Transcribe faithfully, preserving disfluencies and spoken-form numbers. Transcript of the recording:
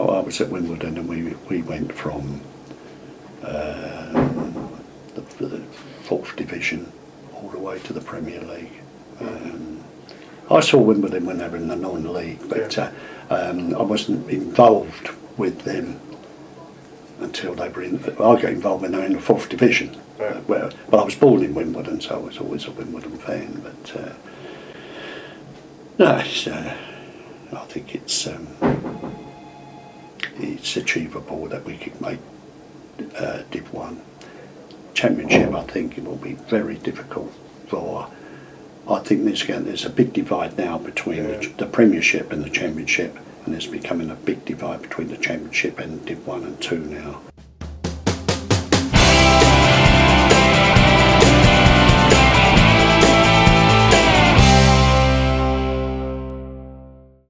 I was at Wimbledon and we we went from uh, the, the fourth division all the way to the Premier League. Um, I saw Wimbledon when they were in the non-league, but Yeah. uh, um, I wasn't involved with them until they were in. I got involved when they were in the fourth division. Yeah. Uh, well, well, I was born in Wimbledon, so I was always a Wimbledon fan. But uh, no, it's, uh, I think it's um, it's achievable that we could make uh, Div One. Championship, I think it will be very difficult for. I think there's there's a big divide now between Yeah. the, the Premiership and the Championship, and there's becoming a big divide between the Championship and Div One and Two now.